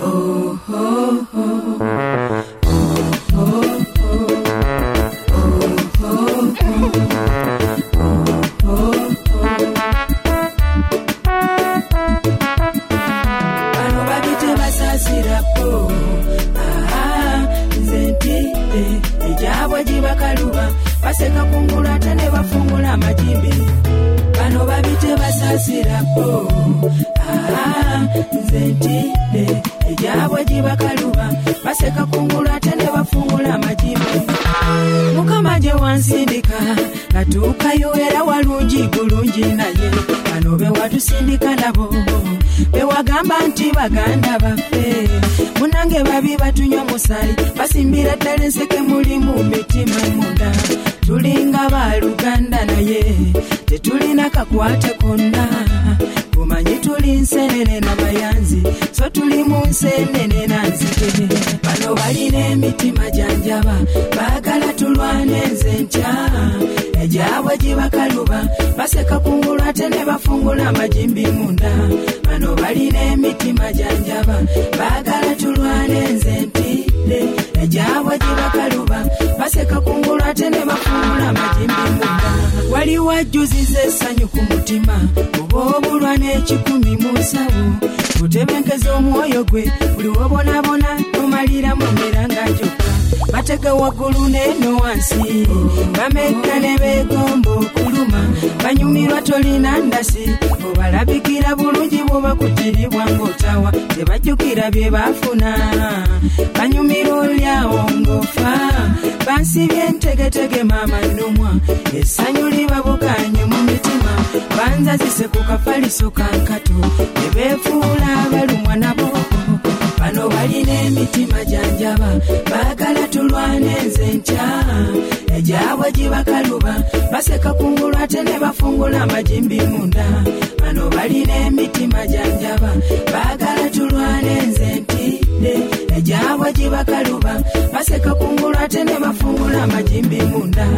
baseka kungula ate ne bafungula amajimbi bano babite basasirapo nze ntidde ejabwe gibakaluba baseka kungula ate ne bafungula amajimbi mukama gye wansindika katuukayo era walungi bulungi naye bano be watusindika nabo bewagamba nti baganda baffe munange babi batunywa musaayi basimbira ddala enseke mulimu mitima munda tulinga baluganda naye tetulina kakwate konna kumanyi tuli nsenene n'amayanzi so tuli mu nsenene nanzike bano balina emitima janjaba baagala tulwane nze ntya ejabwe gibakaluba baseka kungulu ate ne bafungula amajimbi munda bano balina emitima janjaba baagala tulwane nze ntidde ejabwe gibakaluba baseka kungulu ate ne bafungula amajimbi munda wali wajjuziza essanyu ku mutima oba obulwa n'ekikumi mu nsawo butebenkeza omwoyo gwe buli wobonabona omalira mu miranga gyokka batega waggulu n'eno wansi bamekka ne beegomba okuluma banyumirwa tolina ndasi obalabikira bulungi bw'obakujjiribwa ng'otawa tebajjukira bye baafuna banyumira olyawo ng'ofa bansibye entegetege maama nnumwa essanyu libabukanye mu mitima banzazise ku kafaliso kankato ne beefuula abalumwa nabo bano balina emitima janjaba baagala tulwane nze ntya ejabwe gibakaluba baseka kungulu ate ne bafungula amajimbi munda bano balina emitima janjaba baagala tulwane nze ntidde ejabwe gibakaluba baseka kungulu ate ne bafungula amajimbi munda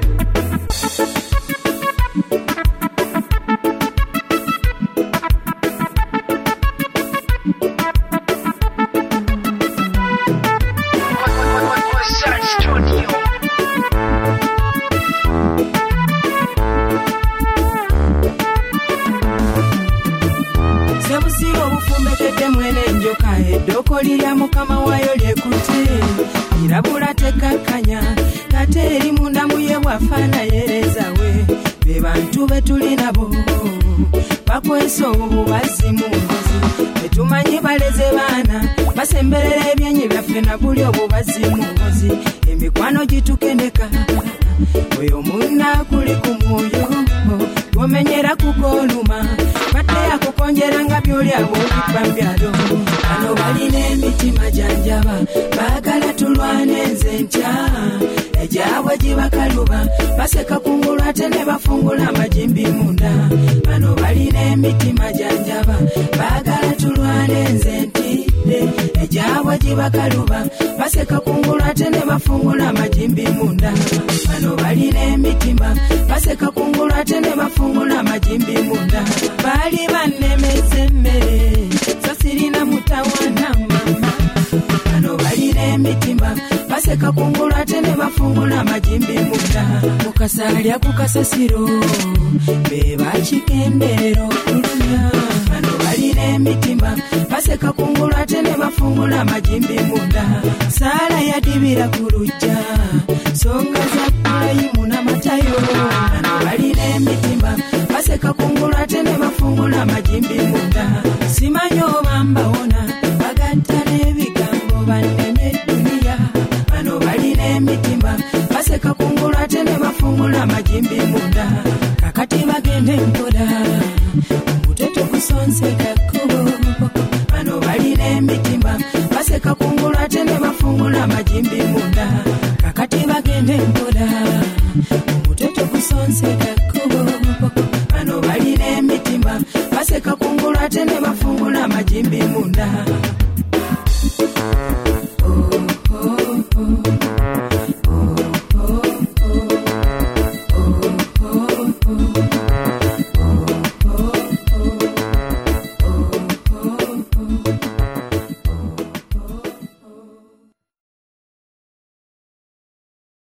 eddoko lirya mukama wayo lyekutte irabula tekakanya kate eri mundamu ye bwafaanayereza we be bantu betuli nabo bakwesa obubazi mu ngozi betumanyi baleze baana basemberera ebyenyi byaffe na buli obubazi mu ngozi emikwano gitukeneka oyo munna kuli ku mwoyo gomenyera kukoluma bateya kukonjera nga byolyawo bipambyalo bano balina emitima janjaba baagala tulwane nze ntya ejabwe gibakaluba baseka kungulu ate ne bafungula amajimbi munda bano balina emitima janjaba baagala tulwane nze ntidde ejabwe gibakaluba baseka kungulu ate ne bafungula amajimbi munda bano balina emitima baseka kungulu ate ne bafungula amajimbi munda bali bannemeze emmere so sirina mutawana mama bano balina emitima baseka kungulu ate ne bafungula amajimbi munda mukasalya ku kasasiro be bakigenderera okulumya bano balina emitima baseka kungulu ate ne bafungula amajimbi munda saala yadibira ku lujja songa za Ibrahimu n'amatayo bano balina emitima baseka kungulu ate ne bafungula amajimbi munda simanyi oba mbawona bagatta n'ebigambo banneme duniya bano balina emitima baseka kungulu ate ne bafungula amajimbi munda kakati bagende mpola omuteto kusonseka kkubo bano balina emitima baseka kungulu ate ne